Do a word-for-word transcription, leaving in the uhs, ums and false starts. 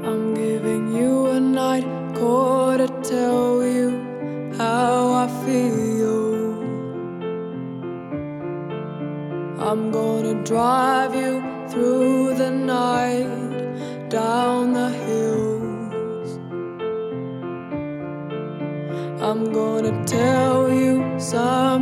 I'm giving you a night call to tell you how I feel. I'm gonna drive you through the night, down the hills. I'm gonna tell you some